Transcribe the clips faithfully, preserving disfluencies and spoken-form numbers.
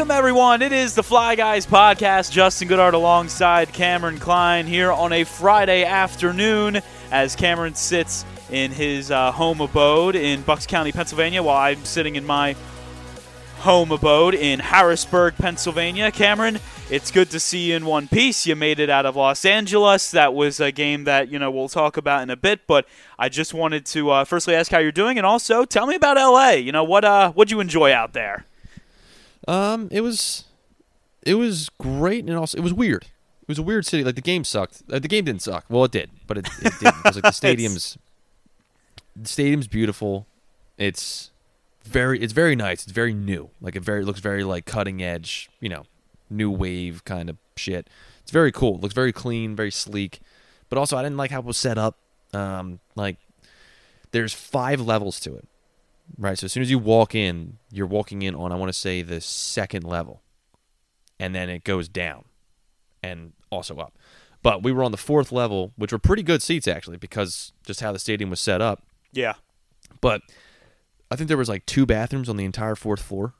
Welcome, everyone. It is the Fly Guys podcast. Justin Goodhart alongside Cameron Klein here on a Friday afternoon as Cameron sits in his uh, home abode in Bucks County, Pennsylvania, while I'm sitting in my home abode in Harrisburg, Pennsylvania. Cameron, it's good to see you in one piece. You made it out of Los Angeles. That was a game that, you know, we'll talk about in a bit, but I just wanted to uh, firstly ask how you're doing, and also tell me about L A. You know, what uh, what'd you enjoy out there? Um, it was, it was great, and also it was weird. It was a weird city. Like the game sucked. Uh, the game didn't suck. Well, it did, but it, it didn't. It was like the stadium's, the stadium's beautiful. It's very, it's very nice. It's very new. Like it very it looks very like cutting edge. You know, new wave kind of shit. It's very cool. It looks very clean, very sleek. But also, I didn't like how it was set up. Um, like there's five levels to it. Right, so as soon as you walk in, you're walking in on, I want to say, the second level. And then it goes down and also up. But we were on the fourth level, which were pretty good seats, actually, because just how the stadium was set up. Yeah. But I think there was like two bathrooms on the entire fourth floor.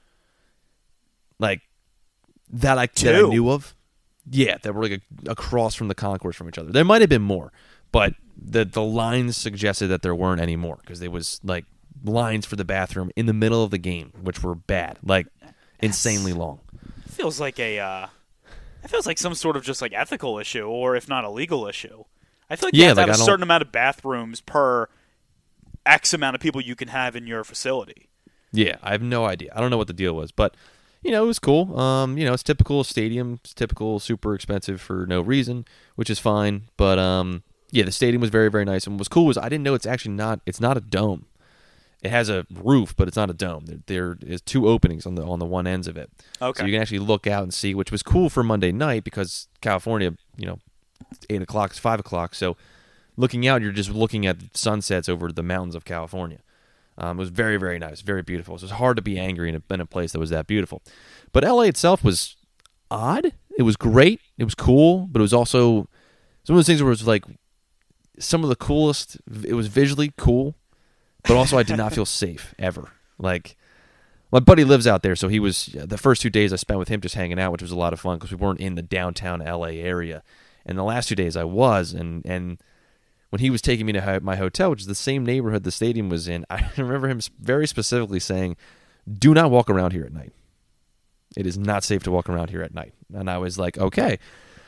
Like, that I, that I knew of. Yeah, that were like a, across from the concourse from each other. There might have been more, but the, the lines suggested that there weren't any more, because there was, like, lines for the bathroom in the middle of the game, which were bad, like insanely long. It feels like a, uh, it feels like some sort of just like ethical issue, or if not a legal issue. I feel like yeah, you have like to have I a don't... certain amount of bathrooms per X amount of people you can have in your facility. Yeah, I have no idea. I don't know what the deal was, but you know, it was cool. Um, you know, it's typical stadium, it's typical super expensive for no reason, which is fine. But um, yeah, the stadium was very, very nice, and what was cool was I didn't know it's actually not. It's not a dome. It has a roof, but it's not a dome. There, there is two openings on the on the one ends of it. Okay. So you can actually look out and see, which was cool for Monday night because California, you know, eight o'clock is five o'clock. So looking out, you're just looking at sunsets over the mountains of California. Um, it was very, very nice, very beautiful. So it was hard to be angry in a, in a place that was that beautiful. But L A itself was odd. It was great. It was cool, but it was also some of those things where it was like some of the coolest. It was visually cool. But also, I did not feel safe, ever. Like, my buddy lives out there, so he was, the first two days I spent with him just hanging out, which was a lot of fun, because we weren't in the downtown L A area. And the last two days I was, and, and when he was taking me to ho- my hotel, which is the same neighborhood the stadium was in, I remember him very specifically saying, do not walk around here at night. It is not safe to walk around here at night. And I was like, okay.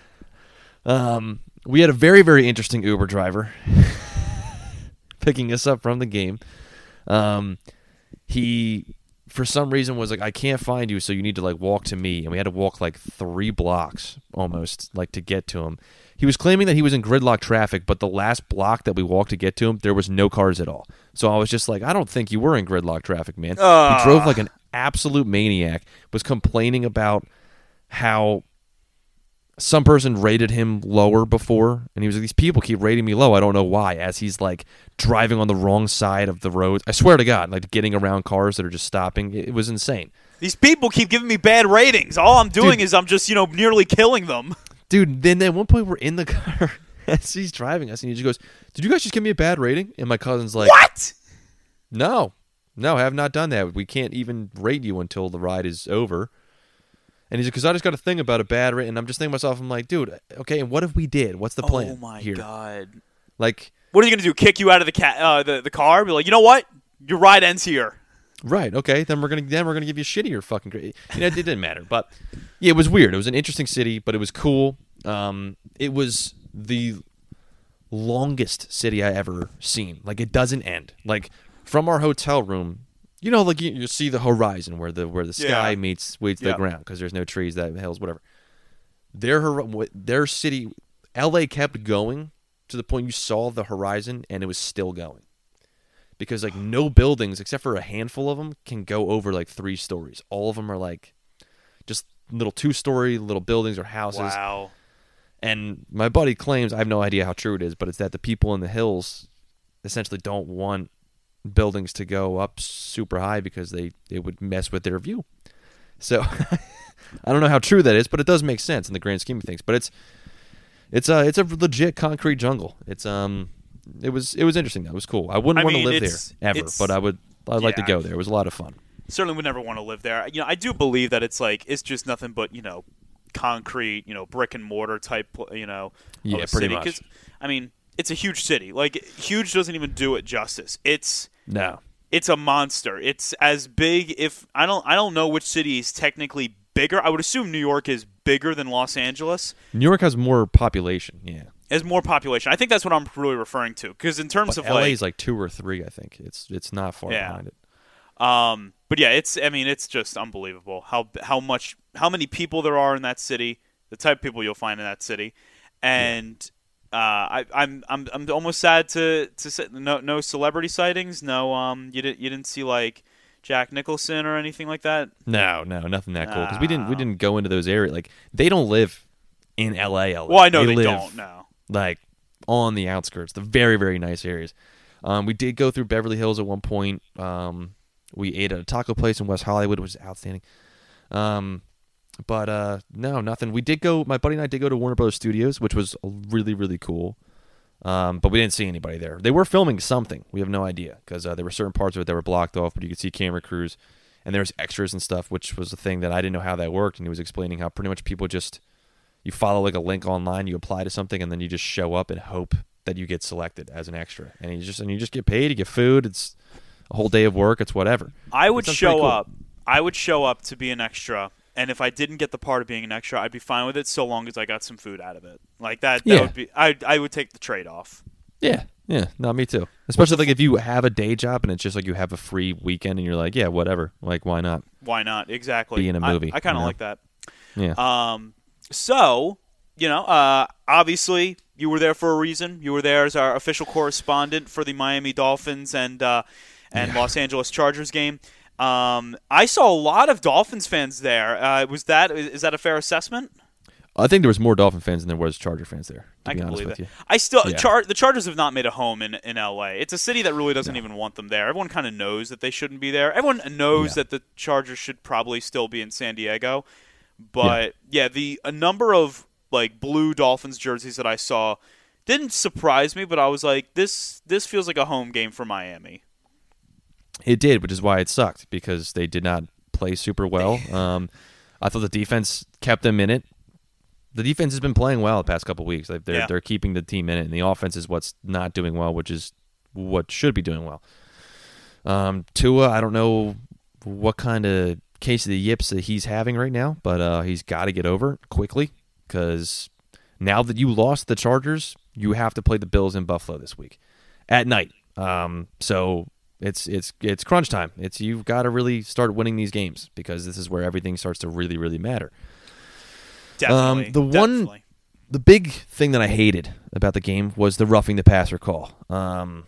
Um, we had a very, very interesting Uber driver picking us up from the game. Um, he, for some reason, was like, I can't find you, so you need to, like, walk to me. And we had to walk, like, three blocks, almost, like, to get to him. He was claiming that he was in gridlock traffic, but the last block that we walked to get to him, there was no cars at all. So I was just like, I don't think you were in gridlock traffic, man. Uh. He drove like an absolute maniac, was complaining about how some person rated him lower before, and he was like, these people keep rating me low. I don't know why, as he's like driving on the wrong side of the road. I swear to God, like getting around cars that are just stopping. It was insane. These people keep giving me bad ratings. All I'm doing Dude. is I'm just, you know, nearly killing them. Dude, then at one point we're in the car as he's driving us, and he just goes, did you guys just give me a bad rating? And my cousin's like, what? No, no, I have not done that. We can't even rate you until the ride is over. And he's like, because I just got a thing about a bad rate. And I'm just thinking to myself, I'm like, dude, okay, and what if we did? What's the plan Oh, my here? God. Like, what are you going to do, kick you out of the, ca- uh, the the car? Be like, you know what? Your ride ends here. right, okay, then we're going to then we're gonna give you shittier fucking grade. You know, it didn't matter. But, yeah, it was weird. It was an interesting city, but it was cool. Um, it was the longest city I ever seen. Like, it doesn't end. Like, from our hotel room, you know, like you, you see the horizon where the where the sky Yeah. meets meets Yeah. the ground because there's no trees, that hills, whatever. Their hor- their city, L A kept going to the point you saw the horizon and it was still going, because like no buildings except for a handful of them can go over like three stories. All of them are like just little two story little buildings or houses. Wow. And my buddy claims, I have no idea how true it is, but it's that the people in the hills essentially don't want buildings to go up super high because they, they would mess with their view. So I don't know how true that is, but it does make sense in the grand scheme of things. But it's it's a it's a legit concrete jungle. It's um it was it was interesting though. It was cool. I wouldn't I want mean, to live it's- there ever, it's- but I would I'd like to yeah. go there. It was a lot of fun. Certainly would never want to live there. You know, I do believe that it's like it's just nothing but you know, concrete, you know, brick and mortar type, you know, Yeah, of a pretty city. much. 'Cause, I mean, it's a huge city. Like huge doesn't even do it justice. It's No. it's a monster. It's as big. If I don't I don't know which city is technically bigger. I would assume New York is bigger than Los Angeles. New York has more population, yeah. As more population. I think that's what I'm really referring to. Because in terms But of L A like, is like two or three, I think. It's it's not far Yeah. behind it. um, but yeah, it's. I mean, it's just unbelievable how how much how many people there are in that city, the type of people you'll find in that city, and uh, I, I'm I'm I'm almost sad to to say no no celebrity sightings. No, um, you didn't you didn't see like Jack Nicholson or anything like that. No, no, nothing that cool. Because we didn't we No. didn't go into those areas. Like they don't live in L A. L A. Well, I know they, live, don't. No. like on the outskirts, the very very nice areas. Um, we did go through Beverly Hills at one point. Um, we ate at a taco place in West Hollywood, which was outstanding. Um, but uh, no, nothing. We did go. My buddy and I did go to Warner Bros. Studios, which was really really cool. Um, but we didn't see anybody there. They were filming something. We have no idea because uh, there were certain parts of it that were blocked off, but you could see camera crews and there was extras and stuff, which was the thing that I didn't know how that worked. And he was explaining how pretty much people just you follow like a link online, you apply to something, and then you just show up and hope that you get selected as an extra. And you just and you just get paid, you get food. It's a whole day of work. It's whatever. I would That sounds pretty show cool. up. I would show up to be an extra, and if I didn't get the part of being an extra, I'd be fine with it so long as I got some food out of it. Like that. That Yeah. would be. I I would take the trade off. Yeah, yeah, no, me too. Especially like if you have a day job and it's just like you have a free weekend and you're like, yeah, whatever. Like, why not? Why not? Exactly. Be in a I- movie, I, kind of you know? like that. Yeah, Um. So you know, uh, obviously you were there for a reason. You were there as our official correspondent for the Miami Dolphins and uh, and Yeah. Los Angeles Chargers game. Um, I saw a lot of Dolphins fans there. Uh, was that is that a fair assessment? I think there was more Dolphin fans than there was Charger fans there. To I be can honest believe with that. you. I still Yeah. Char- the Chargers have not made a home in in L A. It's a city that really doesn't No. even want them there. Everyone kind of knows that they shouldn't be there. Everyone knows Yeah. that the Chargers should probably still be in San Diego. But yeah, the a number of like blue Dolphins jerseys that I saw didn't surprise me, but I was like, this this feels like a home game for Miami. It did, which is why it sucked because they did not play super well. Um, I thought the defense kept them in it. The defense has been playing well the past couple weeks. Like they're Yeah. they're keeping the team in it, and the offense is what's not doing well, which is what should be doing well. Um, Tua, I don't know what kind of case of the yips that he's having right now, but uh, he's got to get over it quickly because now that you lost the Chargers, you have to play the Bills in Buffalo this week at night. Um, so it's it's it's crunch time. It's you've got to really start winning these games because this is where everything starts to really really matter. Definitely. Um, the one- definitely. The big thing that I hated about the game was the roughing the passer call. Um,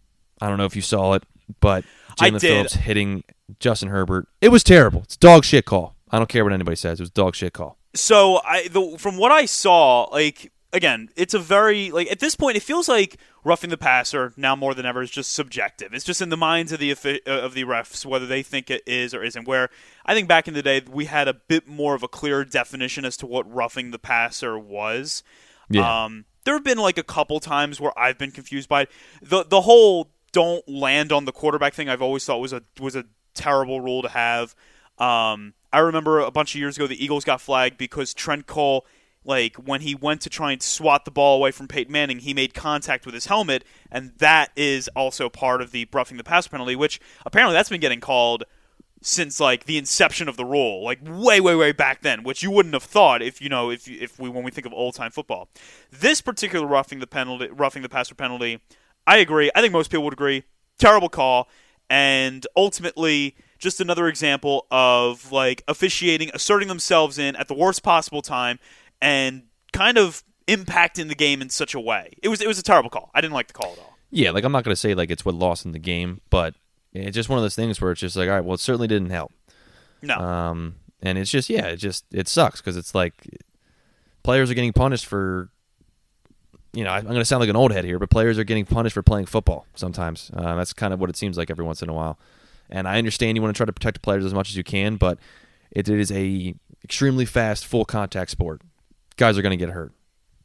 I don't know if you saw it, but I Jalen did. Phillips hitting Justin Herbert. It was terrible. It's dog shit call. I don't care what anybody says. It was dog shit call. So I, the, from what I saw, like again, it's a very like at this point, it feels like roughing the passer now more than ever is just subjective. It's just in the minds of the offi- uh, of the refs whether they think it is or isn't. Where I think back in the day we had a bit more of a clear definition as to what roughing the passer was. Yeah. Um, there have been like a couple times where I've been confused by it. the the whole don't land on the quarterback thing. I've always thought was a was a terrible rule to have. Um, I remember a bunch of years ago the Eagles got flagged because Trent Cole, like when he went to try and swat the ball away from Peyton Manning, he made contact with his helmet, and that is also part of the roughing the passer penalty, which apparently that's been getting called since like the inception of the rule, like way, way, way back then, which you wouldn't have thought if you know if if we when we think of old time football. This particular roughing the penalty, roughing the passer penalty, I agree. I think most people would agree. Terrible call, and ultimately just another example of like officiating asserting themselves in at the worst possible time and kind of impacting the game in such a way. It was it was a terrible call. I didn't like the call at all. Yeah, like I'm not going to say like it's what lost in the game, but it's just one of those things where it's just like, all right, well, it certainly didn't help. No. Um, and it's just, yeah, it just, it sucks because it's like players are getting punished for, you know, I'm going to sound like an old head here, but players are getting punished for playing football sometimes. Uh, that's kind of what it seems like every once in a while. And I understand you want to try to protect the players as much as you can, but it, it is a extremely fast, full contact sport. Guys are going to get hurt.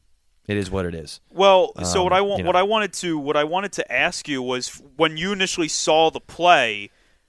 It is what it is. Well, so Um, what I want, you know. what I wanted to, what I wanted to ask you was when you initially saw the play,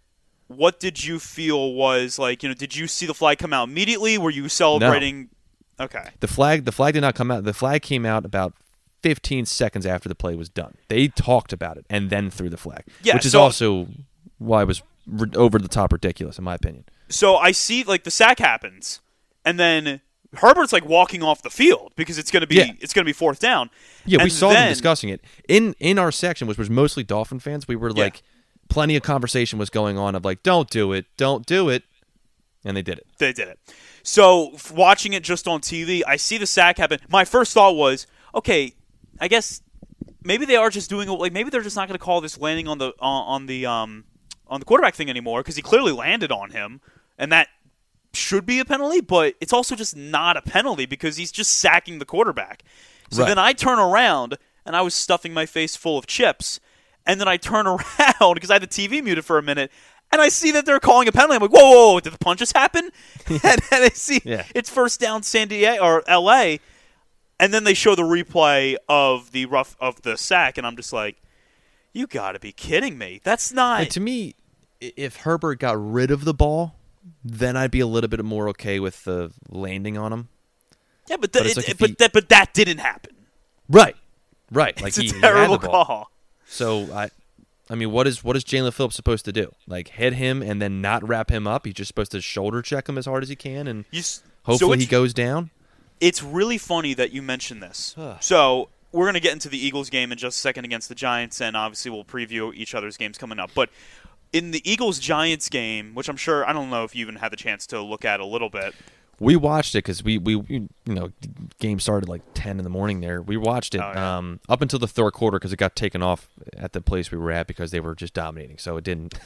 what did you feel was like? You know, did you see the flag come out immediately? Were you celebrating? No. Okay. The flag, the flag did not come out. The flag came out about fifteen seconds after the play was done. They talked about it and then threw the flag, yeah, which is so, also why it was r- over the top ridiculous, in my opinion. So I see, like, the sack happens, and then Herbert's like walking off the field because it's going to be yeah. it's going to be fourth down. Yeah, and we saw then, them discussing it in in our section, which was mostly Dolphin fans. We were yeah. like, plenty of conversation was going on of like, don't do it, don't do it, and they did it. They did it. So watching it just on T V, I see the sack happen. My first thought was, okay, I guess maybe they are just doing like maybe they're just not going to call this landing on the on, on the um on the quarterback thing anymore because he clearly landed on him, and that should be a penalty, but it's also just not a penalty because he's just sacking the quarterback. So right. then I turn around, and I was stuffing my face full of chips, and then I turn around because I had the T V muted for a minute, and I see that they're calling a penalty. I'm like, whoa, whoa, whoa did the punches happen? and, and I see yeah. it's first down San Diego or L A, and then they show the replay of the rough of the sack, and I'm just like, you got to be kidding me. That's not. And to me, if Herbert got rid of the ball, then I'd be a little bit more okay with the landing on him. Yeah, but the, but, it, like but he, that but that didn't happen. Right, right. Like it's he, a terrible he had the ball. call. So I, I mean, what is what is Jalen Phillips supposed to do? Like hit him and then not wrap him up? He's just supposed to shoulder check him as hard as he can, and you, hopefully so he goes down. It's really funny that you mentioned this. So we're going to get into the Eagles game in just a second against the Giants, and obviously we'll preview each other's games coming up. But in the Eagles-Giants game, which I'm sure, I don't know if you even had the chance to look at a little bit. We watched it because we, we, you know, game started like ten in the morning there. We watched it oh, yeah. um, up until the third quarter because it got taken off at the place we were at because they were just dominating. So it didn't.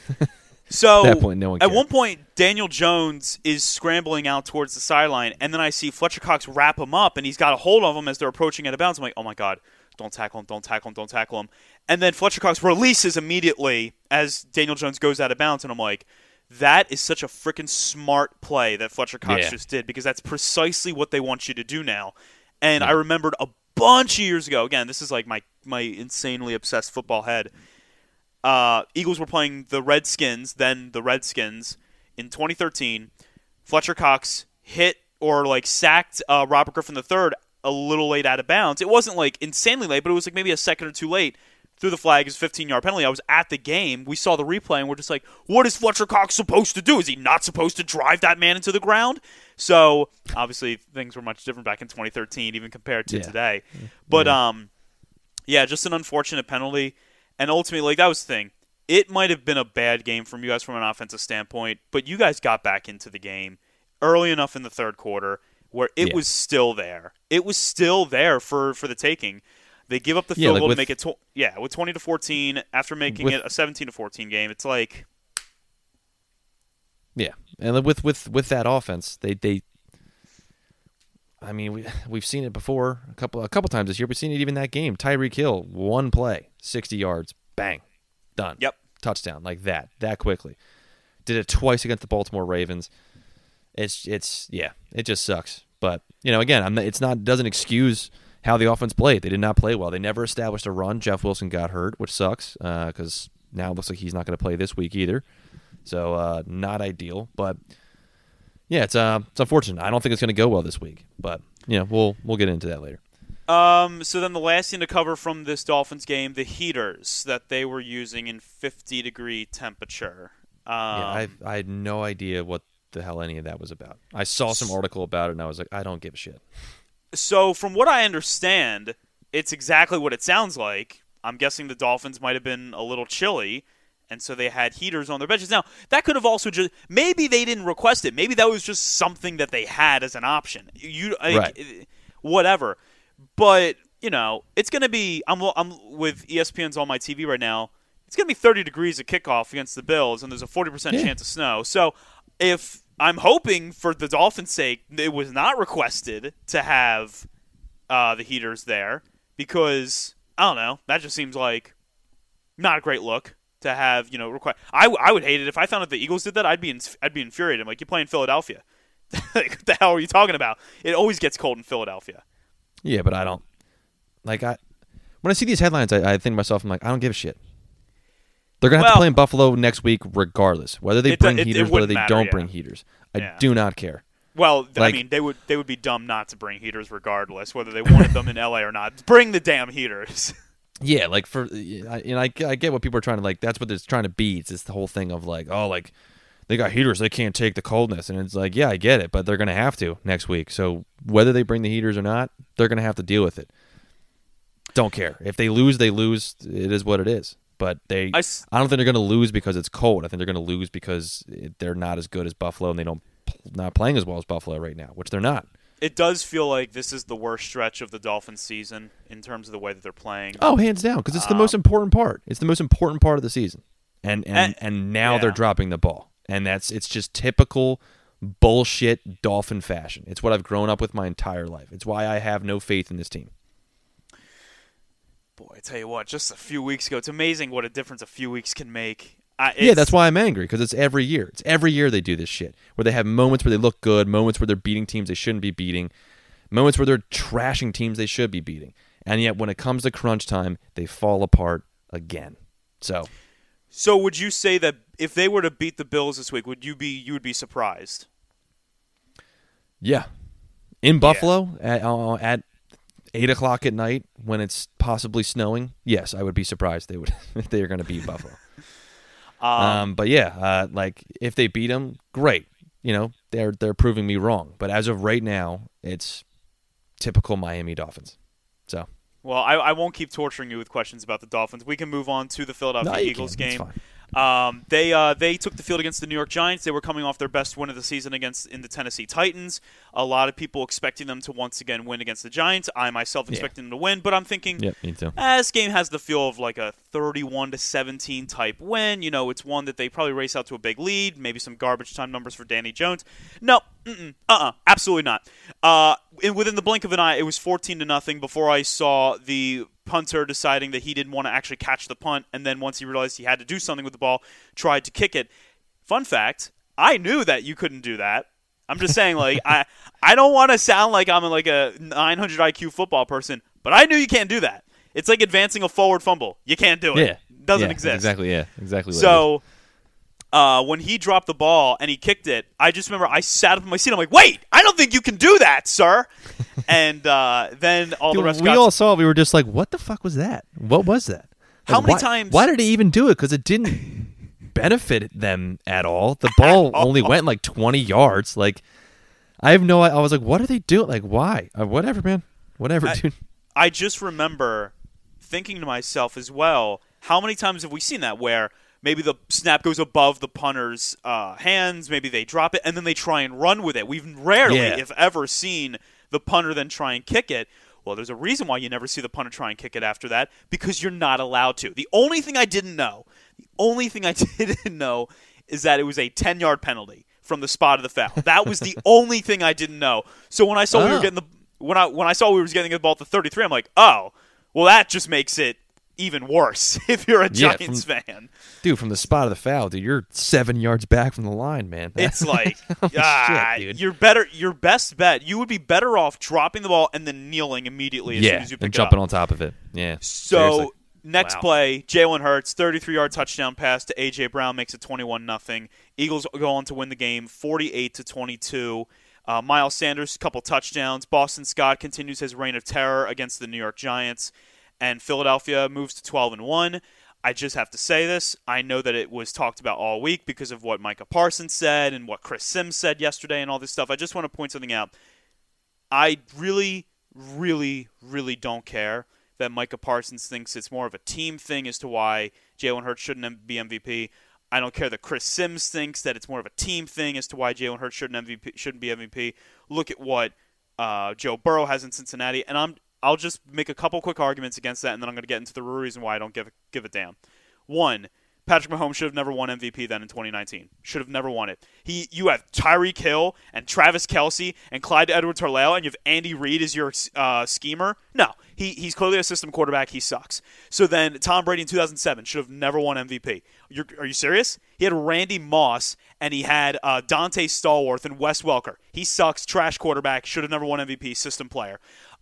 So at that point, no one at cared. one point, Daniel Jones is scrambling out towards the sideline, and then I see Fletcher Cox wrap him up, and he's got a hold of him as they're approaching out of bounds. I'm like, oh my God, don't tackle him, don't tackle him, don't tackle him. And then Fletcher Cox releases immediately as Daniel Jones goes out of bounds, and I'm like, that is such a freaking smart play that Fletcher Cox yeah. just did because that's precisely what they want you to do now. And yeah. I remembered a bunch of years ago, again, this is like my, my insanely obsessed football head, Uh, Eagles were playing the Redskins, then the Redskins, in twenty thirteen. Fletcher Cox hit or like sacked uh, Robert Griffin the third a little late out of bounds. It wasn't like insanely late, but it was like maybe a second or two late. Threw the flag as a fifteen-yard penalty. I was at the game. We saw the replay, and we're just like, what is Fletcher Cox supposed to do? Is he not supposed to drive that man into the ground? So, obviously, things were much different back in twenty thirteen, even compared to yeah. today. But, yeah. um, yeah, just an unfortunate penalty. And ultimately, like, that was the thing. It might have been a bad game from you guys from an offensive standpoint, but you guys got back into the game early enough in the third quarter where it yeah. was still there. It was still there for, for the taking. They give up the yeah, field like goal with, to make it tw- yeah, with twenty to fourteen after making with, it a seventeen to fourteen game. It's like yeah. And with with with that offense, they they I mean, we we've seen it before a couple a couple times this year. We've seen it even that game. Tyreek Hill, one play, sixty yards, bang, done. Yep. Touchdown like that, that quickly. Did it twice against the Baltimore Ravens. It's it's yeah, it just sucks. But you know, again, I'm not, it's not doesn't excuse how the offense played. They did not play well. They never established a run. Jeff Wilson got hurt, which sucks because uh, now it looks like he's not going to play this week either. So uh, not ideal, but yeah, it's uh, it's unfortunate. I don't think it's going to go well this week, but you know, we'll we'll get into that later. Um, so then the last thing to cover from this Dolphins game, the heaters that they were using in fifty degree temperature. Um, yeah, I I had no idea what the hell any of that was about. I saw some article about it, and I was like, I don't give a shit. So from what I understand, it's exactly what it sounds like. I'm guessing the Dolphins might have been a little chilly, and so they had heaters on their benches. Now, that could have also just – maybe they didn't request it. Maybe that was just something that they had as an option. You like, right. Whatever. But, you know, it's going to be – I'm I'm with E S P N's on my T V right now. It's going to be thirty degrees at kickoff against the Bills, and there's a forty percent yeah. chance of snow. So if – I'm hoping, for the Dolphins' sake, it was not requested to have uh, the heaters there because, I don't know, that just seems like not a great look to have, you know, request. I, I would hate it. If I found out the Eagles did that, I'd be in, I'd be infuriated. I'm like, you play in Philadelphia. Like, what the hell are you talking about? It always gets cold in Philadelphia. Yeah, but I don't. Like, I when I see these headlines, I, I think to myself, I'm like, I don't give a shit. They're going to Well, have to play in Buffalo next week regardless. Whether they it- bring it- it heaters, whether wouldn't they matter, don't yeah. bring heaters. I Yeah. do not care. Well, th- Like- I mean, they would they would be dumb not to bring heaters regardless, whether they wanted them in L A or not. Bring the damn heaters. Yeah, like for I, and I, I get what people are trying to like. That's what it's trying to be. It's just the whole thing of like, oh, like they got heaters, they can't take the coldness, and it's like, yeah, I get it, but they're gonna have to next week. So whether they bring the heaters or not, they're gonna have to deal with it. Don't care if they lose, they lose. It is what it is. But they, I I, s- don't think they're gonna lose because it's cold. I think they're gonna lose because it, they're not as good as Buffalo, and they don't not playing as well as Buffalo right now, which they're not. It does feel like this is the worst stretch of the Dolphins season in terms of the way that they're playing. Oh, hands down, because it's the Um, most important part. It's the most important part of the season, and and And- and now yeah. they're dropping the ball, and that's it's just typical bullshit Dolphin fashion. It's what I've grown up with my entire life. It's why I have no faith in this team. Boy, I tell you what, just a few weeks ago, it's amazing what a difference a few weeks can make. I, Yeah, it's- that's why I'm angry, because it's every year. It's every year they do this shit, where they have moments where they look good, moments where they're beating teams they shouldn't be beating, moments where they're trashing teams they should be beating, and yet when it comes to crunch time, they fall apart again. So. So would you say that if they were to beat the Bills this week, would you be you would be surprised? Yeah, in Buffalo at uh, at eight o'clock at night when it's possibly snowing. Yes, I would be surprised they would if they are going to beat Buffalo. Um, Um, but yeah, uh, like if they beat them, great. You know, they're they're proving me wrong. But as of right now, it's typical Miami Dolphins. So well, I, I won't keep torturing you with questions about the Dolphins. We can move on to the Philadelphia no, you Eagles can. It's game. fine. Um, they uh, they took the field against the New York Giants. They were coming off their best win of the season against in the Tennessee Titans. A lot of people expecting them to once again win against the Giants. I myself Yeah. expecting them to win, but I'm thinking, Yep, me too. eh, this game has the feel of like a thirty-one to seventeen type win. You know, it's one that they probably race out to a big lead. Maybe some garbage time numbers for Danny Jones. No, mm-mm, uh-uh, absolutely not. Uh, and within the blink of an eye, it was fourteen to nothing before I saw the punter deciding that he didn't want to actually catch the punt, and then once he realized he had to do something with the ball, tried to kick it. Fun fact, I knew that you couldn't do that. I'm just saying, like, I I don't want to sound like I'm like a nine hundred I Q football person, but I knew you can't do that. It's like advancing a forward fumble. You can't do it. Yeah, It doesn't Yeah, exist. Exactly. Yeah, exactly. What it is. So uh, when he dropped the ball and he kicked it, I just remember I sat up in my seat. I'm like, wait, I don't think you can do that, sir. and uh, then all the Dude, rest we got all saw it. We were just like, what the fuck was that? What was that? How Like, many why, times- Why did he even do it? Because it didn't benefit them at all. The ball all. only went like twenty yards. Like, I have no. I was like, what are they doing? Like, why? Uh, whatever, man. Whatever, I- dude. I just remember thinking to myself as well, how many times have we seen that where maybe the snap goes above the punter's uh, hands, maybe they drop it, and then they try and run with it. We've rarely, Yeah. if ever, seen the punter then try and kick it. Well, there's a reason why you never see the punter try and kick it after that, because you're not allowed to. The only thing I didn't know, the only thing I didn't know is that it was a ten-yard penalty from the spot of the foul. That was the only thing I didn't know. So when I saw we were Oh. getting the when I when I saw we were getting the ball at the thirty-three, I'm like, oh, well, that just makes it even worse if you're a Yeah, Giants from- fan. Dude, from the spot of the foul, dude, you're seven yards back from the line, man. It's like, Oh, ah, shit, dude. you're better. Your best bet, you would be better off dropping the ball and then kneeling immediately as soon yeah, as you pick and it jumping up. on top of it. Yeah. So Seriously. next Wow. play, Jalen Hurts, thirty-three-yard touchdown pass to A J Brown makes it twenty-one nothing. Eagles go on to win the game, forty-eight to twenty-two. Uh, Miles Sanders, couple touchdowns. Boston Scott continues his reign of terror against the New York Giants, and Philadelphia moves to twelve and one. I just have to say this. I know that it was talked about all week because of what Micah Parsons said and what Chris Sims said yesterday and all this stuff. I just want to point something out. I really, really, really don't care that Micah Parsons thinks it's more of a team thing as to why Jalen Hurts shouldn't be M V P. I don't care that Chris Sims thinks that it's more of a team thing as to why Jalen Hurts shouldn't M V P, shouldn't be M V P. Look at what uh, Joe Burrow has in Cincinnati, and I'm I'll just make a couple quick arguments against that, and then I'm going to get into the reason why I don't give a, give a damn. One, Patrick Mahomes should have never won M V P then in twenty nineteen. Should have never won it. He, you have Tyreek Hill and Travis Kelce and Clyde Edwards-Helaire, and you have Andy Reid as your uh, schemer. No, he he's clearly a system quarterback. He sucks. So then Tom Brady in two thousand seven should have never won M V P. You're, are you serious? He had Randy Moss and he had uh, Dante Stallworth and Wes Welker. He sucks. Trash quarterback. Should have never won M V P. System player.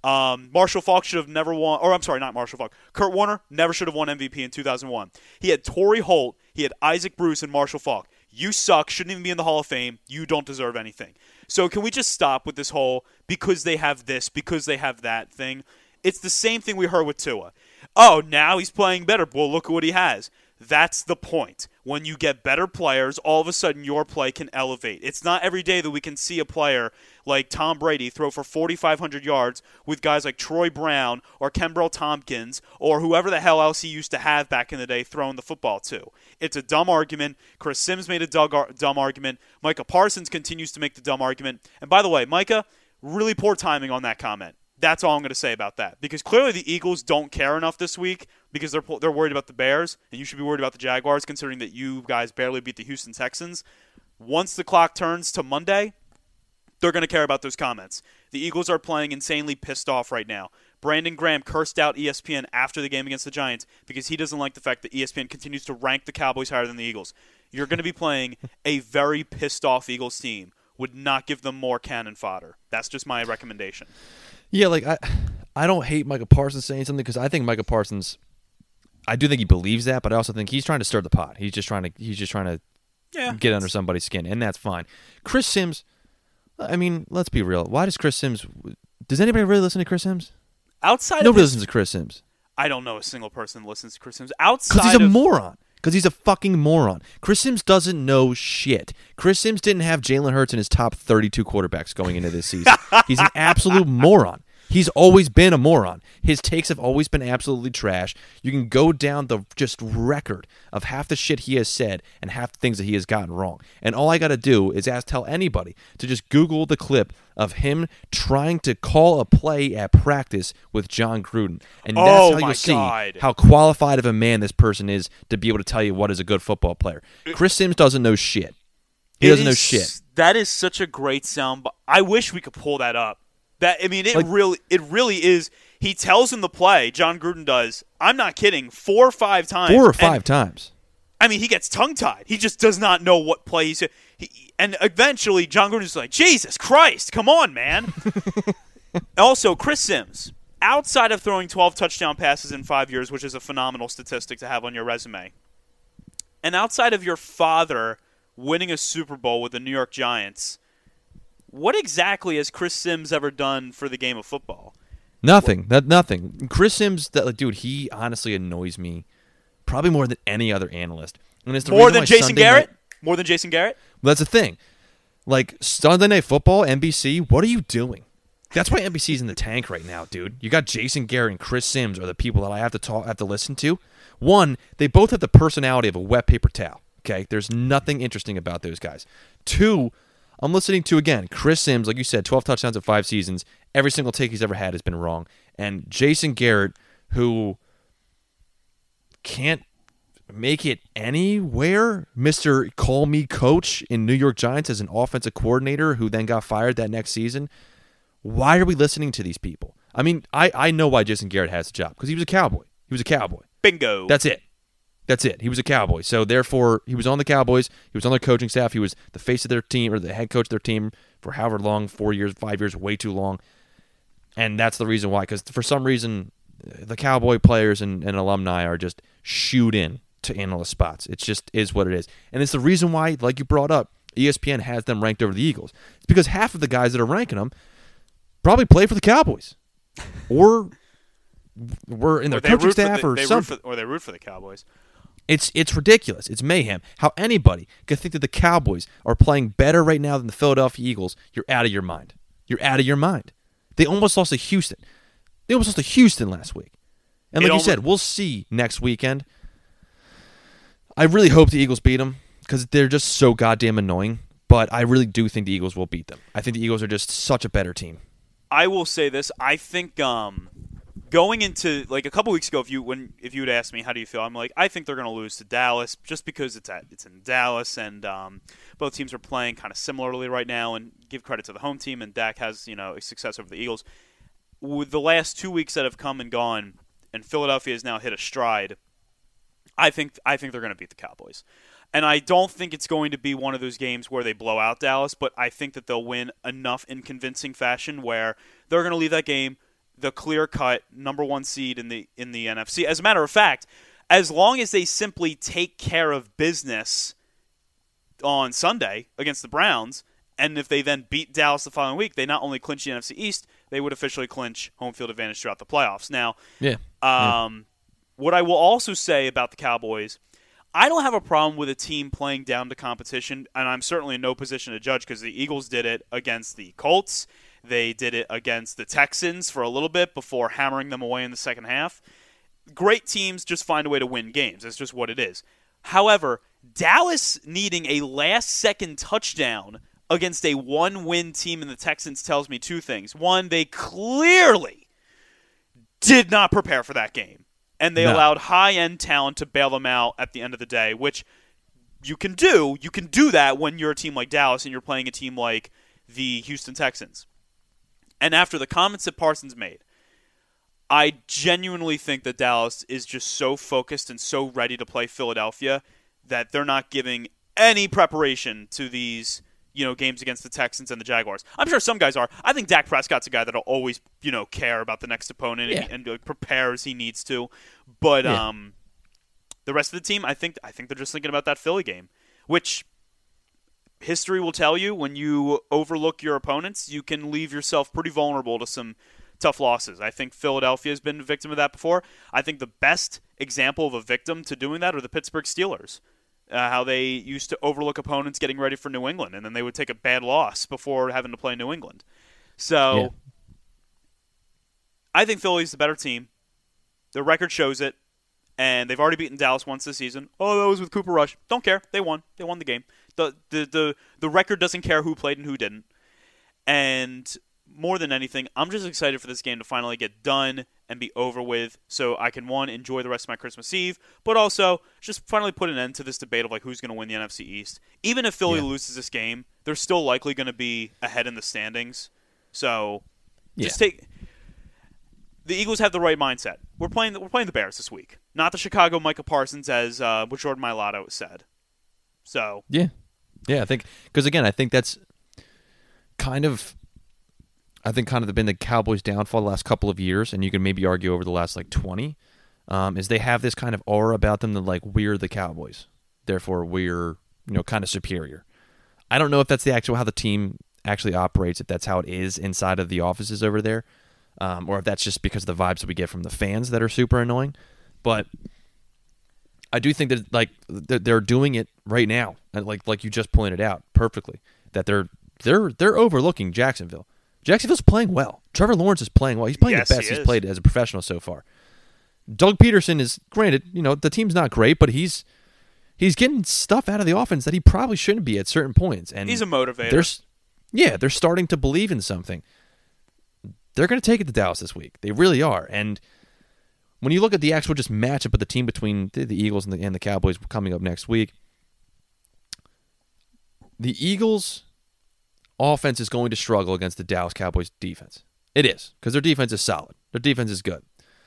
Um, Marshall Faulk should have never won, or I'm sorry, not Marshall Faulk. Kurt Warner never should have won M V P in two thousand one. He had Torrey Holt, he had Isaac Bruce, and Marshall Faulk. You suck, shouldn't even be in the Hall of Fame. You don't deserve anything. So can we just stop with this whole because they have this, because they have that thing? It's the same thing we heard with Tua. Oh, now he's playing better. Well, look at what he has. That's the point. When you get better players, all of a sudden your play can elevate. It's not every day that we can see a player like Tom Brady throw for forty-five hundred yards with guys like Troy Brown or Kenbrell Tompkins or whoever the hell else he used to have back in the day throwing the football to. It's a dumb argument. Chris Sims made a dumb argument. Micah Parsons continues to make the dumb argument. And by the way, Micah, really poor timing on that comment. That's all I'm going to say about that. Because clearly the Eagles don't care enough this week because they're they're worried about the Bears, and you should be worried about the Jaguars considering that you guys barely beat the Houston Texans. Once the clock turns to Monday, they're going to care about those comments. The Eagles are playing insanely pissed off right now. Brandon Graham cursed out E S P N after the game against the Giants because he doesn't like the fact that E S P N continues to rank the Cowboys higher than the Eagles. You're going to be playing a very pissed off Eagles team. Would not give them more cannon fodder. That's just my recommendation. Yeah, like I, I don't hate Micah Parsons saying something because I think Micah Parsons, I do think he believes that, but I also think he's trying to stir the pot. He's just trying to, he's just trying to yeah. get under somebody's skin, and that's fine. Chris Sims, I mean, let's be real. Why does Chris Sims? Does anybody really listen to Chris Sims? Outside, nobody of his, listens to Chris Sims. I don't know a single person that listens to Chris Sims outside. Because he's a of, moron. Because he's a fucking moron. Chris Sims doesn't know shit. Chris Sims didn't have Jalen Hurts in his top thirty-two quarterbacks going into this season. He's an absolute moron. He's always been a moron. His takes have always been absolutely trash. You can go down the just record of half the shit he has said and half the things that he has gotten wrong. And all I got to do is ask, tell anybody to just Google the clip of him trying to call a play at practice with John Gruden. And that's oh how my you'll see God. how qualified of a man this person is to be able to tell you what is a good football player. Chris Sims doesn't know shit. He it doesn't is, know shit. That is such a great sound. I wish we could pull that up. That I mean, it Like, really, it really is. He tells him the play. John Gruden does. I'm not kidding. Four or five times. Four or five and, times. I mean, he gets tongue tied. He just does not know what play he's. He, and eventually, John Gruden's like, Jesus Christ, come on, man. Also, Chris Sims, outside of throwing twelve touchdown passes in five years, which is a phenomenal statistic to have on your resume, and outside of your father winning a Super Bowl with the New York Giants. What exactly has Chris Sims ever done for the game of football? Nothing. That nothing. Chris Sims, that like, dude, he honestly annoys me, probably more than any other analyst. And it's the more reason than why Jason Sunday Garrett. Night, more than Jason Garrett. well, that's the thing. Like Sunday Night Football, N B C. What are you doing? That's why N B C's in the tank right now, dude. You got Jason Garrett and Chris Sims are the people that I have to talk, have to listen to. One, they both have the personality of a wet paper towel. Okay, there's nothing interesting about those guys. Two. I'm listening to, again, Chris Sims, like you said, twelve touchdowns in five seasons. Every single take he's ever had has been wrong. And Jason Garrett, who can't make it anywhere, Mister Call Me Coach in New York Giants as an offensive coordinator who then got fired that next season. Why are we listening to these people? I mean, I, I know why Jason Garrett has a job, because he was a Cowboy. He was a Cowboy. Bingo. That's it. That's it. He was a Cowboy. So, therefore, he was on the Cowboys. He was on their coaching staff. He was the face of their team or the head coach of their team for however long, four years, five years, way too long. And that's the reason why. Because for some reason, the Cowboy players and, and alumni are just shooed in to analyst spots. It just is what it is. And it's the reason why, like you brought up, E S P N has them ranked over the Eagles. It's because half of the guys that are ranking them probably play for the Cowboys. Or were in their coaching staff the, or they something. For, or they root for the Cowboys. It's it's ridiculous. It's mayhem. How anybody could think that the Cowboys are playing better right now than the Philadelphia Eagles, you're out of your mind. You're out of your mind. They almost lost to Houston. They almost lost to Houston last week. And like you almost, said, we'll see next weekend. I really hope the Eagles beat them because they're just so goddamn annoying. But I really do think the Eagles will beat them. I think the Eagles are just such a better team. I will say this. I think um, going into like a couple weeks ago, if you when if you would ask me how do you feel, I'm like I think they're going to lose to Dallas just because it's at it's in Dallas and um, both teams are playing kind of similarly right now. And give credit to the home team and Dak has you know a success over the Eagles. With the last two weeks that have come and gone, and Philadelphia has now hit a stride. I think I think they're going to beat the Cowboys. And I don't think it's going to be one of those games where they blow out Dallas, but I think that they'll win enough in convincing fashion where they're going to leave that game. the clear-cut number one seed in the in the N F C. As a matter of fact, as long as they simply take care of business on Sunday against the Browns, and if they then beat Dallas the following week, they not only clinch the N F C East, they would officially clinch home field advantage throughout the playoffs. Now, yeah. Um, yeah. what I will also say about the Cowboys, I don't have a problem with a team playing down to competition, and I'm certainly in no position to judge because the Eagles did it against the Colts. They did it against the Texans for a little bit before hammering them away in the second half. Great teams just find a way to win games. That's just what it is. However, Dallas needing a last-second touchdown against a one-win team in the Texans tells me two things. One, they clearly did not prepare for that game, and they no. allowed high-end talent to bail them out at the end of the day, which you can do. You can do that when you're a team like Dallas and you're playing a team like the Houston Texans. And after the comments that Parsons made, I genuinely think that Dallas is just so focused and so ready to play Philadelphia that they're not giving any preparation to these, you know, games against the Texans and the Jaguars. I'm sure some guys are. I think Dak Prescott's a guy that'll always, you know, care about the next opponent yeah. and, and like, prepare as he needs to. But yeah. um, the rest of the team, I think, I think they're just thinking about that Philly game, which history will tell you when you overlook your opponents, you can leave yourself pretty vulnerable to some tough losses. I think Philadelphia has been a victim of that before. I think the best example of a victim to doing that are the Pittsburgh Steelers. Uh, how they used to overlook opponents getting ready for New England, and then they would take a bad loss before having to play New England. So yeah. I think Philly's the better team. Their record shows it, and they've already beaten Dallas once this season. Oh, that was with Cooper Rush. Don't care. They won. They won the game. The, the, the, the record doesn't care who played and who didn't. And more than anything, I'm just excited for this game to finally get done and be over with so I can, one, enjoy the rest of my Christmas Eve, but also just finally put an end to this debate of like who's going to win the N F C East. Even if Philly yeah. loses this game, they're still likely going to be ahead in the standings. So just yeah. take – the Eagles have the right mindset. We're playing the, we're playing the Bears this week, not the Chicago Micah Parsons as uh, what Jordan Mailata said. So yeah. Yeah, I think – because, again, I think that's kind of – I think kind of been the Cowboys' downfall the last couple of years, and you can maybe argue over the last like twenty, um, is they have this kind of aura about them that like we're the Cowboys, therefore we're you know kind of superior. I don't know if that's the actual how the team actually operates, if that's how it is inside of the offices over there, um, or if that's just because of the vibes that we get from the fans that are super annoying. But I do think that like they're doing it right now, and like like you just pointed out perfectly, that they're they're they're overlooking Jacksonville. Jacksonville's playing well. Trevor Lawrence is playing well. He's playing yes, the best he he's played as a professional so far. Doug Peterson is, granted, you know, the team's not great, but he's he's getting stuff out of the offense that he probably shouldn't be at certain points. And he's a motivator. There's, yeah, they're starting to believe in something. They're going to take it to Dallas this week. They really are. And when you look at the actual just matchup of the team between the, the Eagles and the, and the Cowboys coming up next week, the Eagles' offense is going to struggle against the Dallas Cowboys defense. It is, because their defense is solid. Their defense is good.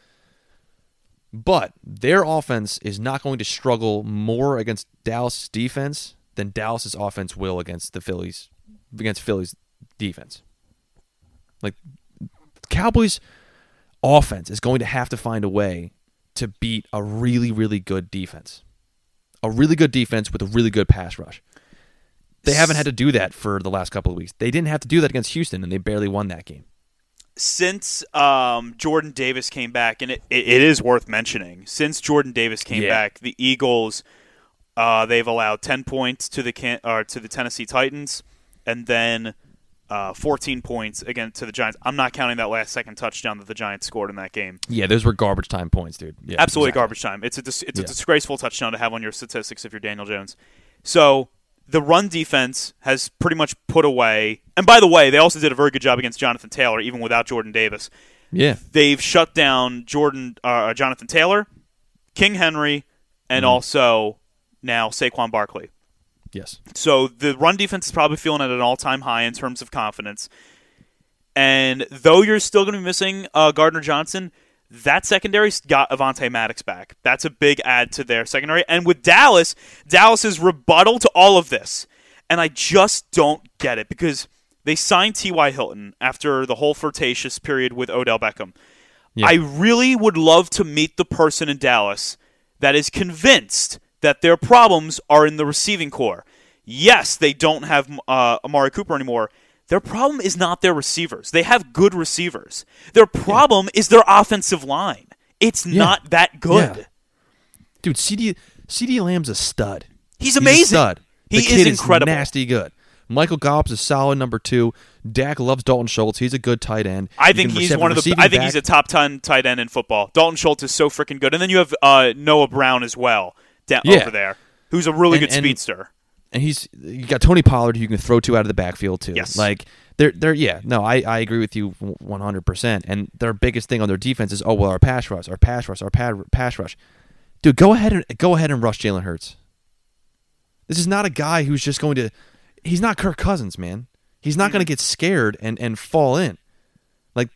But their offense is not going to struggle more against Dallas' defense than Dallas' offense will against the Phillies, against Philly's defense. Like, Cowboys' offense is going to have to find a way to beat a really, really good defense. A really good defense with a really good pass rush. They haven't had to do that for the last couple of weeks. They didn't have to do that against Houston, and they barely won that game. Since um, Jordan Davis came back, and it, it, it is worth mentioning, since Jordan Davis came yeah. back, the Eagles, uh, they've allowed ten points to the can, or to the Tennessee Titans, and then uh, fourteen points again to the Giants. I'm not counting that last second touchdown that the Giants scored in that game. Yeah, those were garbage time points, dude. Yeah, Absolutely exactly. garbage time. It's a dis- it's yeah. a disgraceful touchdown to have on your statistics if you're Daniel Jones. So the run defense has pretty much put away. And by the way, they also did a very good job against Jonathan Taylor, even without Jordan Davis. Yeah, they've shut down Jordan, uh, Jonathan Taylor, King Henry, and mm-hmm. also now Saquon Barkley. Yes. So the run defense is probably feeling at an all-time high in terms of confidence. And though you're still going to be missing uh, Gardner Johnson, that secondary's got Avonte Maddox back. That's a big add to their secondary. And with Dallas, Dallas's rebuttal to all of this, and I just don't get it, because They signed T Y. Hilton after the whole flirtatious period with Odell Beckham. Yeah. I really would love to meet the person in Dallas that is convinced that their problems are in the receiving core. Yes, they don't have uh, Amari Cooper anymore. Their problem is not their receivers. They have good receivers. Their problem yeah. is their offensive line. It's yeah. not that good. Yeah. Dude, C D CeeDee Lamb's a stud. He's amazing. He's a stud. He the kid is incredible. Is nasty good. Michael Gallup's a solid number two. Dak loves Dalton Schultz. He's a good tight end. I think he's one of the. I think back. he's a top ten tight end in football. Dalton Schultz is so freaking good, and then you have uh, Noah Brown as well down yeah. over there, who's a really and, good and, speedster. And he's you got Tony Pollard, who you can throw to out of the backfield too. Yes, like they're they're yeah. No, I, I agree with you one hundred percent. And their biggest thing on their defense is oh well, our pass rush, our pass rush, our pad, pass rush. Dude, go ahead and go ahead and rush Jalen Hurts. This is not a guy who's just going to. He's not Kirk Cousins, man. He's not going to get scared and, and fall in. Like,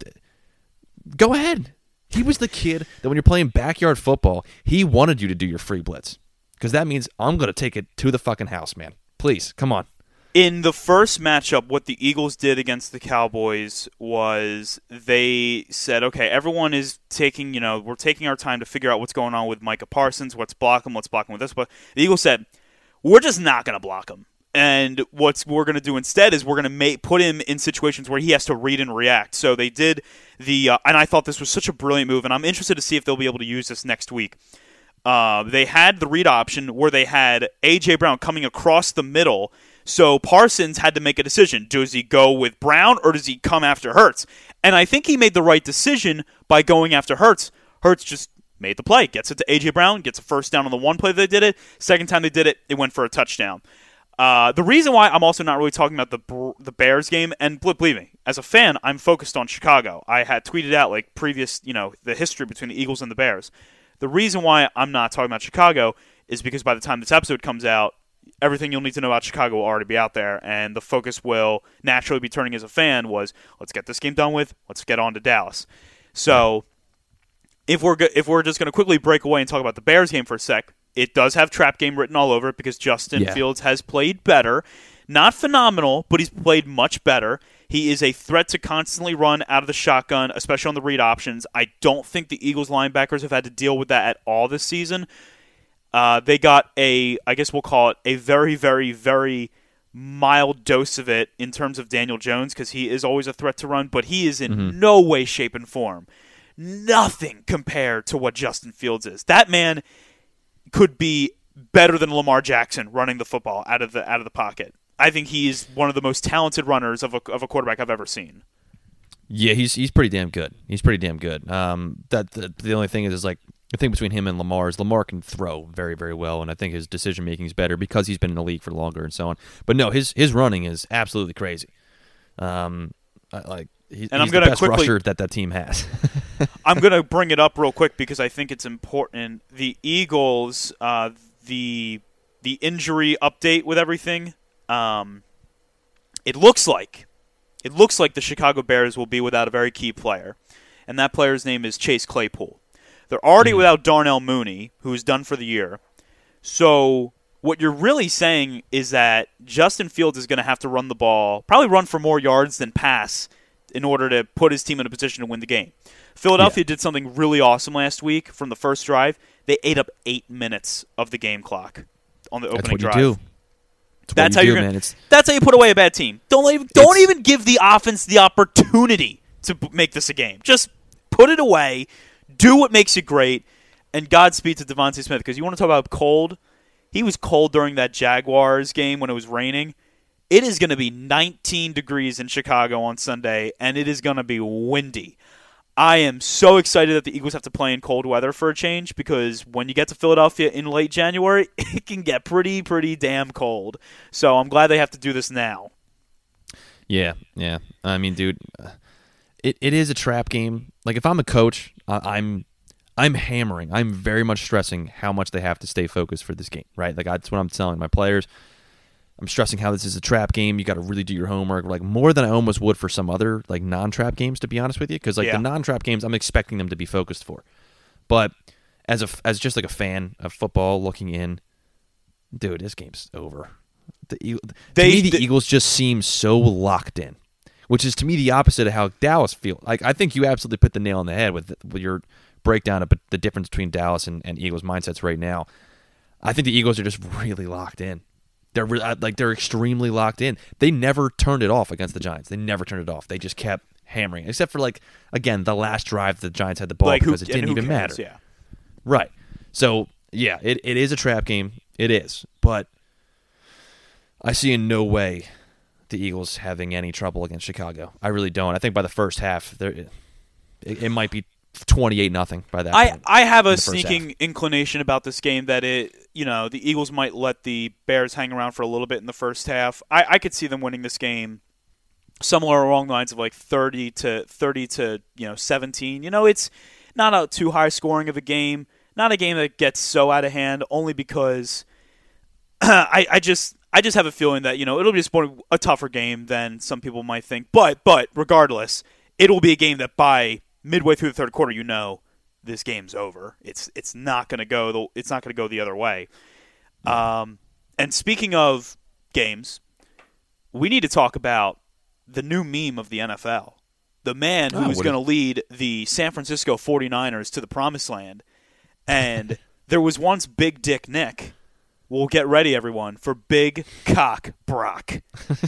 go ahead. He was the kid that when you're playing backyard football, he wanted you to do your free blitz. Because that means I'm going to take it to the fucking house, man. Please, come on. In the first matchup, what the Eagles did against the Cowboys was they said, okay, everyone is taking, you know, we're taking our time to figure out what's going on with Micah Parsons, what's blocking, what's blocking with this. But the Eagles said, we're just not going to block him. And what we're going to do instead is we're going to make, put him in situations where he has to read and react. So they did the, uh, and I thought this was such a brilliant move, and I'm interested to see if they'll be able to use this next week. Uh, they had the read option where they had A J. Brown coming across the middle, so Parsons had to make a decision. Does he go with Brown or does he come after Hurts? And I think he made the right decision by going after Hurts. Hurts just made the play, gets it to A J. Brown, gets a first down on the one play they did it. Second time they did it, it went for a touchdown. Uh, the reason why I'm also not really talking about the the Bears game, and believe me, as a fan, I'm focused on Chicago. I had tweeted out like previous, you know, the history between the Eagles and the Bears. The reason why I'm not talking about Chicago is because by the time this episode comes out, everything you'll need to know about Chicago will already be out there, and the focus will naturally be turning as a fan was, let's get this game done with, let's get on to Dallas. So if we're go- if we're just going to quickly break away and talk about the Bears game for a sec, it does have trap game written all over it because Justin yeah. Fields has played better. Not phenomenal, but he's played much better. He is a threat to constantly run out of the shotgun, especially on the read options. I don't think the Eagles linebackers have had to deal with that at all this season. Uh, they got a, I guess we'll call it, a very, very, very mild dose of it in terms of Daniel Jones because he is always a threat to run, but he is in mm-hmm. no way, shape, and form. Nothing compared to what Justin Fields is. That man could be better than Lamar Jackson running the football out of the out of the pocket. I think he's one of the most talented runners of a of a quarterback I've ever seen. Yeah, he's he's pretty damn good. He's pretty damn good. Um, that the, the only thing is, is like the thing between him and Lamar is Lamar can throw very very well, and I think his decision making is better because he's been in the league for longer and so on. But no, his his running is absolutely crazy. Um, I, like he, and he's I'm gonna the best quickly, rusher that that team has. I'm going to bring it up real quick because I think it's important. The Eagles, uh, the the injury update with everything, um, it looks like it looks like the Chicago Bears will be without a very key player, and that player's name is Chase Claypool. They're already mm-hmm. without Darnell Mooney, who's done for the year. So what you're really saying is that Justin Fields is going to have to run the ball, probably run for more yards than pass, in order to put his team in a position to win the game. Philadelphia yeah. did something really awesome last week from the first drive. They ate up eight minutes of the game clock on the opening that's what drive. You do. That's, that's what how you you're do, gonna, man. It's, That's how you put away a bad team. Don't even don't even give the offense the opportunity to make this a game. Just put it away. Do what makes you great. And Godspeed to Devontae Smith, because you want to talk about cold. He was cold during that Jaguars game when it was raining. It is going to be nineteen degrees in Chicago on Sunday, and it is going to be windy. I am so excited that the Eagles have to play in cold weather for a change because when you get to Philadelphia in late January, it can get pretty, pretty damn cold. So I'm glad they have to do this now. Yeah, yeah. I mean, dude, it, it is a trap game. Like, if I'm a coach, I'm I'm hammering. I'm very much stressing how much they have to stay focused for this game, right? Like, that's what I'm telling my players. I'm stressing how this is a trap game. You got to really do your homework, like more than I almost would for some other like non-trap games, to be honest with you. Because like yeah. the non-trap games, I'm expecting them to be focused for. But as a as just like a fan of football looking in, dude, this game's over. The Eagle- They- to me, the they- Eagles just seem so locked in, which is to me the opposite of how Dallas feel. Like I think you absolutely put the nail on the head with with your breakdown of the difference between Dallas and, and Eagles mindsets right now. I think the Eagles are just really locked in. They're re- like they're extremely locked in. They never turned it off against the Giants. They never turned it off. They just kept hammering, except for like again the last drive the Giants had the ball like who, because it didn't and who even cares? matter. Yeah. Right. So yeah, it, it is a trap game. It is, but I see in no way the Eagles having any trouble against Chicago. I really don't. I think by the first half, there it, it might be twenty-eight nothing by that I, point. I have in a the first sneaking half. inclination about this game that it, you know, the Eagles might let the Bears hang around for a little bit in the first half. I, I could see them winning this game somewhere along the lines of like thirty to thirty to you know seventeen. You know, it's not a too high scoring of a game, not a game that gets so out of hand. Only because I, I just I just have a feeling that you know it'll be just more, a tougher game than some people might think. But but regardless, it will be a game that by midway through the third quarter, you know, this game's over. It's it's not going to go. The, it's not going to go the other way. Um, and speaking of games, we need to talk about the new meme of the N F L. The man Oh, who's what going to lead the San Francisco forty-niners to the promised land. And there was once Big Dick Nick. Well, get ready, everyone, for Big Cock Brock.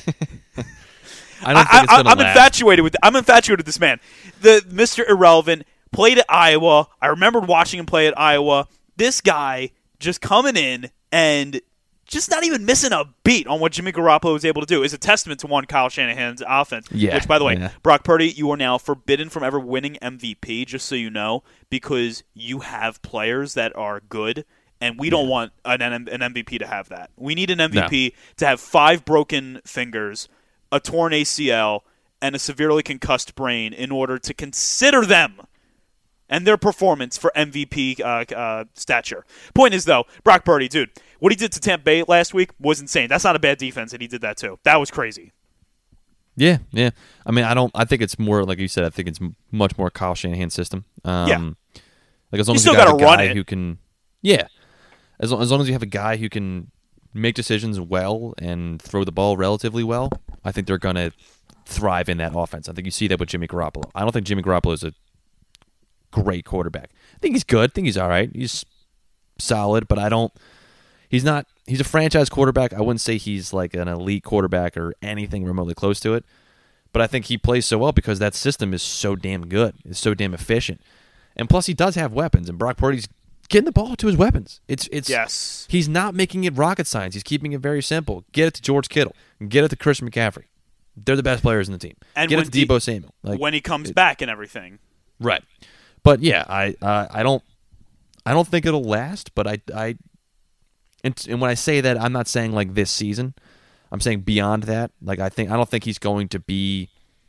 I don't think it's I, going to I'm last. infatuated with. I'm infatuated with this man. The Mister Irrelevant played at Iowa. I remembered watching him play at Iowa. This guy just coming in and just not even missing a beat on what Jimmy Garoppolo was able to do is a testament to one Kyle Shanahan's offense. Yeah, Which, by the way, yeah. Brock Purdy, you are now forbidden from ever winning M V P. Just so you know, because you have players that are good. And we don't want an, an M V P to have that. We need an M V P no. to have five broken fingers, a torn A C L, and a severely concussed brain in order to consider them and their performance for M V P uh, uh, stature. Point is, though, Brock Purdy, dude, what he did to Tampa Bay last week was insane. That's not a bad defense, and he did that too. That was crazy. Yeah, yeah. I mean, I don't. I think it's more like you said. I think it's much more Kyle Shanahan's system. Um, yeah. Like as long you as still you got a run guy it. who can, yeah. As long, as long as you have a guy who can make decisions well and throw the ball relatively well, I think they're going to thrive in that offense. I think you see that with Jimmy Garoppolo. I don't think Jimmy Garoppolo is a great quarterback. I think he's good. I think he's all right. He's solid, but I don't – he's not – he's a franchise quarterback. I wouldn't say he's like an elite quarterback or anything remotely close to it, but I think he plays so well because that system is so damn good. It's so damn efficient. And plus he does have weapons, and Brock Purdy's – getting the ball to his weapons. It's it's yes. He's not making it rocket science. He's keeping it very simple. Get it to George Kittle. Get it to Christian McCaffrey. They're the best players in the team. And get when it to Deebo Samuel. Like, when he comes it, back and everything. Right. But yeah, I uh, I don't I don't think it'll last. But I I and, and when I say that, I'm not saying like this season. I'm saying beyond that. Like I think I don't think he's going to be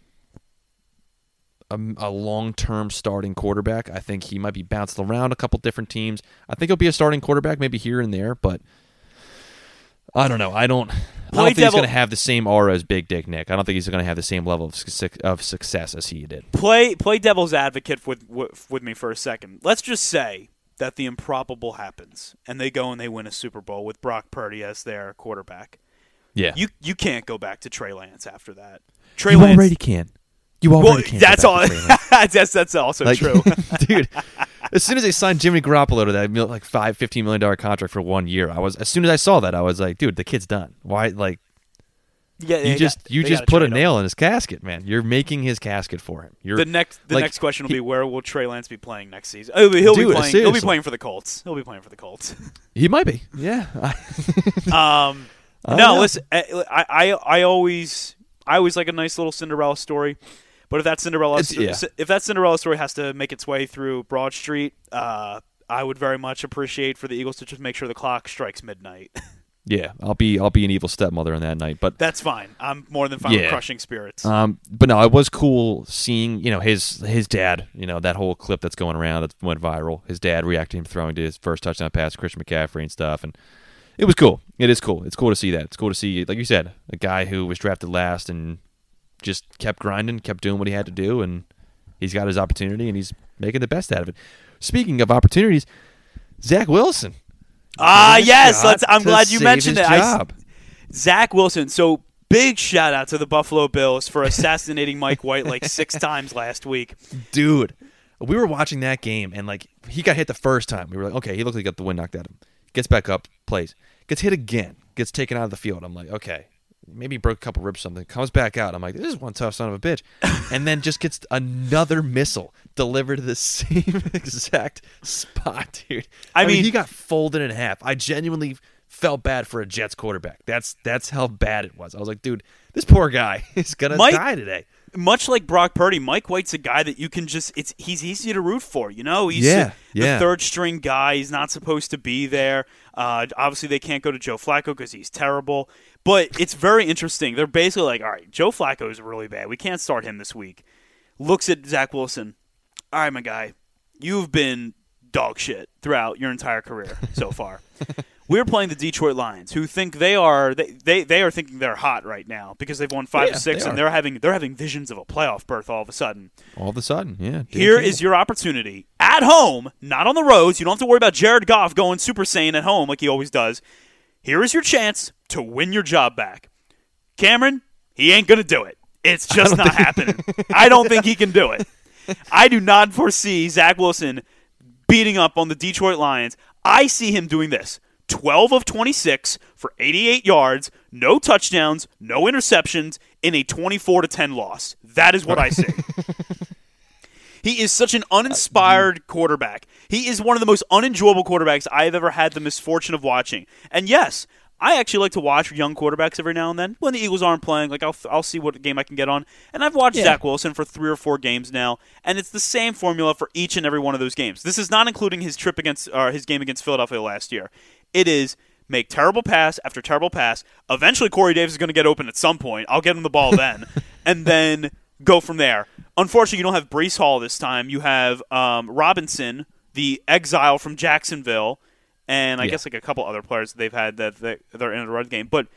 A, a long-term starting quarterback. I think he might be bounced around a couple different teams. I think he'll be a starting quarterback maybe here and there, but I don't know. I don't, I don't think devil, he's going to have the same aura as Big Dick Nick. I don't think he's going to have the same level of, of success as he did. Play play devil's advocate with, with with me for a second. Let's just say that the improbable happens and they go and they win a Super Bowl with Brock Purdy as their quarterback. Yeah. You you can't go back to Trey Lance after that. Trey you Lance already can. You already well, can't. That's all. that's that's also like, true, dude. As soon as they signed Jimmy Garoppolo to that like five, fifteen million dollar contract for one year, I was as soon as I saw that, I was like, dude, the kid's done. Why, like, yeah, you just got, you just put a nail in his casket, man. You're making his casket for him. You're the next the like, next question will he, be where will Trey Lance be playing next season? Oh, he'll dude, be playing. Seriously. He'll be playing for the Colts. He'll be playing for the Colts. He might be. Yeah. um. No, know. listen. I, I I always I always like a nice little Cinderella story. But if that Cinderella yeah. if that Cinderella story has to make its way through Broad Street, uh, I would very much appreciate for the Eagles to just make sure the clock strikes midnight. Yeah, I'll be I'll be an evil stepmother on that night, but that's fine. I'm more than fine yeah. with crushing spirits. Um, but no, it was cool seeing you know his his dad. You know that whole clip that's going around that went viral. His dad reacting to him throwing to his first touchdown pass, Christian McCaffrey and stuff, and it was cool. It is cool. It's cool to see that. It's cool to see, like you said, a guy who was drafted last and just kept grinding, kept doing what he had to do, and he's got his opportunity, and he's making the best out of it. Speaking of opportunities, Zach Wilson. Ah, yes. Let's. I'm glad you mentioned it. I, Zach Wilson. So big shout out to the Buffalo Bills for assassinating Mike White like six times last week. Dude, we were watching that game, and like he got hit the first time. We were like, okay, he looked like he got the wind knocked out of him. Gets back up, plays. Gets hit again. Gets taken out of the field. I'm like, okay, maybe he broke a couple ribs or something. Comes back out. I'm like, this is one tough son of a bitch. And then just gets another missile delivered to the same exact spot, dude. I, I mean, mean, he got folded in half. I genuinely felt bad for a Jets quarterback. That's that's how bad it was. I was like, dude, this poor guy is gonna Mike, die today. Much like Brock Purdy, Mike White's a guy that you can just it's he's easy to root for. You know, he's yeah, the yeah. third string guy. He's not supposed to be there. Uh, obviously, they can't go to Joe Flacco because he's terrible. But it's very interesting. They're basically like, all right, Joe Flacco is really bad. We can't start him this week. Looks at Zach Wilson. All right, my guy, you've been dog shit throughout your entire career so far. We're playing the Detroit Lions, who think they are they, they, they are thinking they're hot right now because they've won five yeah, to six, they and they're having they're having visions of a playoff berth all of a sudden. All of a sudden, yeah. Here is your opportunity at home, not on the roads. You don't have to worry about Jared Goff going Super Saiyan at home like he always does. Here is your chance to win your job back. Cameron, he ain't gonna do it. It's just not happening. I don't think he can do it. I do not foresee Zach Wilson beating up on the Detroit Lions. I see him doing this. twelve of twenty-six for eighty-eight yards, no touchdowns, no interceptions in a twenty-four to ten loss. That is what I see. He is such an uninspired quarterback. He is one of the most unenjoyable quarterbacks I've ever had the misfortune of watching. And yes, I actually like to watch young quarterbacks every now and then. When the Eagles aren't playing, like I'll I'll see what game I can get on. And I've watched yeah. Zach Wilson for three or four games now, and it's the same formula for each and every one of those games. This is not including his trip against or his game against Philadelphia last year. It is make terrible pass after terrible pass. Eventually, Corey Davis is going to get open at some point. I'll get him the ball then, and then go from there. Unfortunately, you don't have Breece Hall this time. You have um, Robinson, the exile from Jacksonville, and I yeah. guess like a couple other players that they've had that, that they're in the run game. But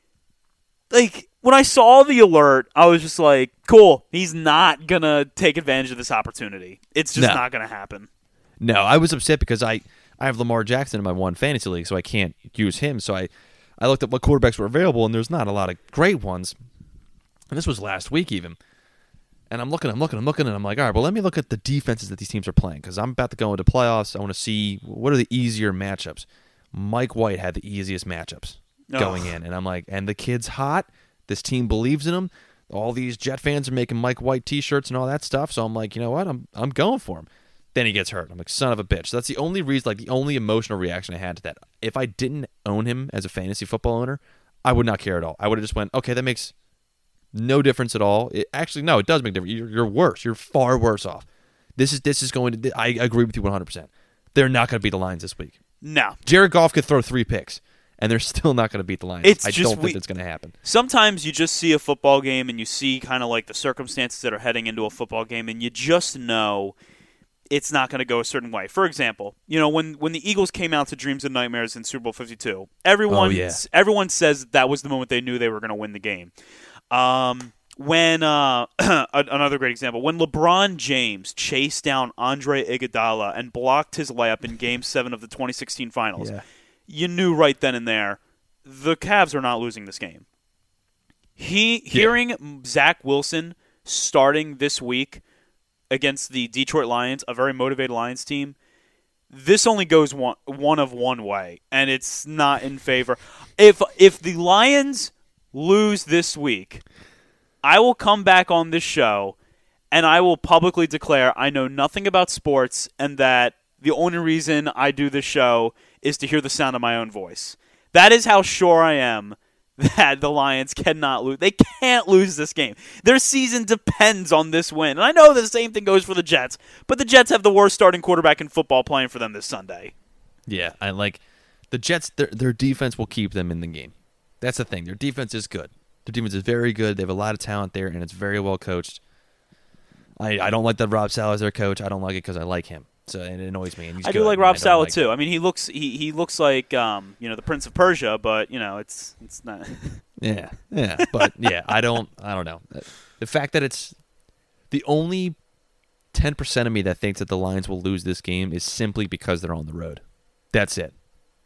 like when I saw the alert, I was just like, cool. He's not going to take advantage of this opportunity. It's just no. not going to happen. No, I was upset because I, I have Lamar Jackson in my one fantasy league, so I can't use him. So I, I looked at what quarterbacks were available, and there's not a lot of great ones. And this was last week even. And I'm looking, I'm looking, I'm looking, and I'm like, all right, well, let me look at the defenses that these teams are playing because I'm about to go into playoffs. I want to see what are the easier matchups. Mike White had the easiest matchups oh. going in, and I'm like, and the kid's hot. This team believes in him. All these Jet fans are making Mike White T-shirts and all that stuff. So I'm like, you know what? I'm I'm going for him. Then he gets hurt. I'm like, son of a bitch. So that's the only reason, like the only emotional reaction I had to that. If I didn't own him as a fantasy football owner, I would not care at all. I would have just went, okay, that makes no difference at all. It, actually, no, it does make a difference. You're, you're worse. You're far worse off. This is this is going to. I agree with you one hundred percent. They're not going to beat the Lions this week. No, Jared Goff could throw three picks, and they're still not going to beat the Lions. It's I just, don't think we, it's going to happen. Sometimes you just see a football game, and you see kind of like the circumstances that are heading into a football game, and you just know it's not going to go a certain way. For example, you know when when the Eagles came out to Dreams and Nightmares in Super Bowl fifty-two, everyone oh, yeah. everyone says that was the moment they knew they were going to win the game. Um. When uh, another great example, when LeBron James chased down Andre Iguodala and blocked his layup in Game Seven of the twenty sixteen Finals, yeah. you knew right then and there the Cavs are not losing this game. He yeah. hearing Zach Wilson starting this week against the Detroit Lions, a very motivated Lions team, this only goes one one of one way, and it's not in favor. If if the Lions lose this week, I will come back on this show and I will publicly declare I know nothing about sports and that the only reason I do this show is to hear the sound of my own voice. That is how sure I am that the Lions cannot lose. They can't lose this game. Their season depends on this win. And I know the same thing goes for the Jets, but the Jets have the worst starting quarterback in football playing for them this Sunday. Yeah, I like the Jets, their, their defense will keep them in the game. That's the thing. Their defense is good. Their defense is very good. They have a lot of talent there, and it's very well coached. I, I don't like that Rob Saleh is their coach. I don't like it because I like him, so it annoys me. And he's I good, do like Rob Saleh like too. him. I mean, he looks he, he looks like um, you know the Prince of Persia, but you know it's it's not. yeah, yeah, but yeah, I don't I don't know the fact that it's the only ten percent of me that thinks that the Lions will lose this game is simply because they're on the road. That's it.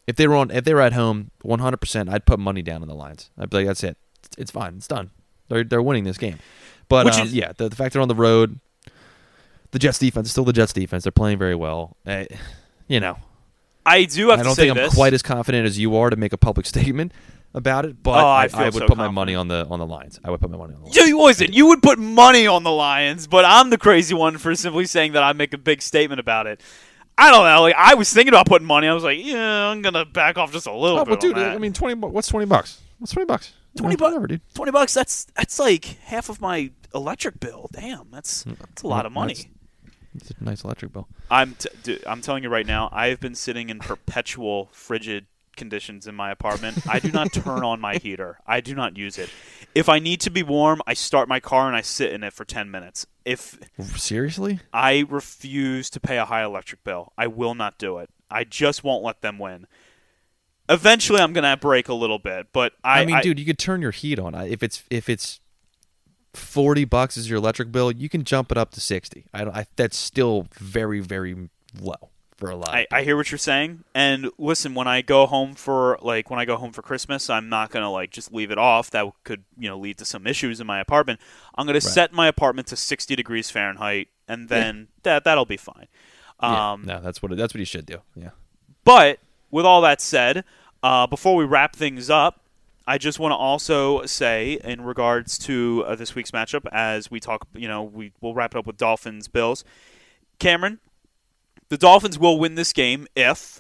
If they were on, if they were at home, one hundred percent, I'd put money down on the Lions. I'd be like, that's it. It's, it's fine. It's done. They're they're winning this game. But um, is, yeah, the, the fact they're on the road, the Jets defense is still the Jets defense. They're playing very well. Uh, you know, I do have I to don't say think I'm this. quite as confident as you are to make a public statement about it, but oh, I, I, feel I would so put confident. my money on the on the Lions. I would put my money on the Lions. You wasn't. You would put money on the Lions, but I'm the crazy one for simply saying that I make a big statement about it. I don't know. Like I was thinking about putting money. I was like, yeah, I'm gonna back off just a little Oh, bit. but dude, on that. I mean, twenty. What's twenty bucks? What's twenty bucks? Twenty bucks, bucks, dude. Twenty bucks. That's that's like half of my electric bill. Damn, that's that's a lot of money. That's, that's a nice electric bill. I'm t- dude, I'm telling you right now. I have been sitting in perpetual frigid conditions in my apartment. I do not turn on my heater. I do not use it. If I need to be warm, I start my car and I sit in it for ten minutes. If Seriously? I refuse to pay a high electric bill, I will not do it. I just won't let them win. Eventually, I'm gonna break a little bit, but I. I mean, I, dude, you could turn your heat on. If it's if it's forty bucks is your electric bill, you can jump it up to sixty. I, I that's still very very low for a lot. I, I hear what you're saying, and listen, when I go home for like when I go home for Christmas, I'm not gonna like just leave it off. That could you know lead to some issues in my apartment. I'm gonna right. set my apartment to sixty degrees Fahrenheit, and then yeah. that that'll be fine. Um, yeah, no, that's what it, that's what you should do. Yeah, but with all that said, uh, before we wrap things up, I just want to also say in regards to uh, this week's matchup, as we talk, you know, we we'll wrap it up with Dolphins Bills. Cameron, the Dolphins will win this game if.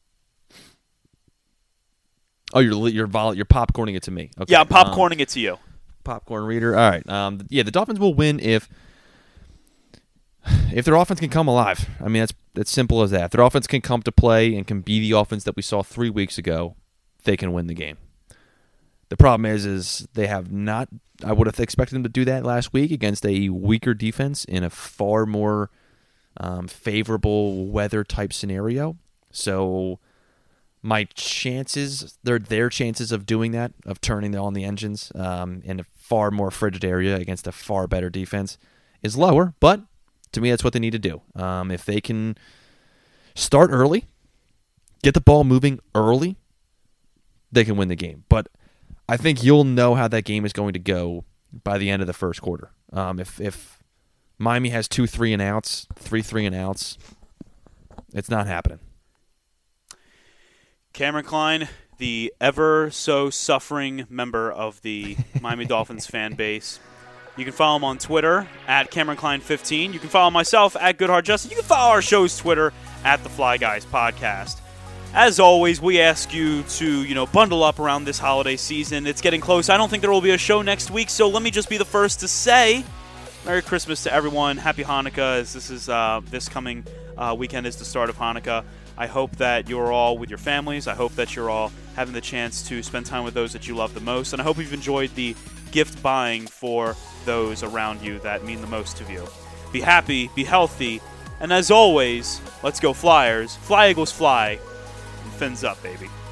Oh, you're you're vol- you're popcorning it to me. Okay. Yeah, I'm popcorning um, it to you. Popcorn reader. All right. Um, yeah, the Dolphins will win if if their offense can come alive. I mean, that's that's simple as that. If their offense can come to play and can be the offense that we saw three weeks ago, they can win the game. The problem is, is they have not. I would have expected them to do that last week against a weaker defense in a far more um, favorable weather type scenario. So my chances, their their chances of doing that, of turning on the engines um, in a far more frigid area against a far better defense, is lower. But to me, that's what they need to do. Um, if they can start early, get the ball moving early, they can win the game. But I think you'll know how that game is going to go by the end of the first quarter. Um, if if Miami has two three and outs, three three and outs, it's not happening. Cameron Klein, the ever so suffering member of the Miami Dolphins fan base. You can follow him on Twitter at Cameron Klein fifteen. You can follow myself at Goodhart Justin. You can follow our show's Twitter at the Fly Guys Podcast. As always, we ask you to, you know, bundle up around this holiday season. It's getting close. I don't think there will be a show next week, so let me just be the first to say Merry Christmas to everyone. Happy Hanukkah, as this is uh, this coming uh, weekend is the start of Hanukkah. I hope that you're all with your families. I hope that you're all having the chance to spend time with those that you love the most, and I hope you've enjoyed the gift buying for those around you that mean the most to you. Be happy, be healthy, and as always, let's go Flyers. Fly Eagles fly. Fins up, baby.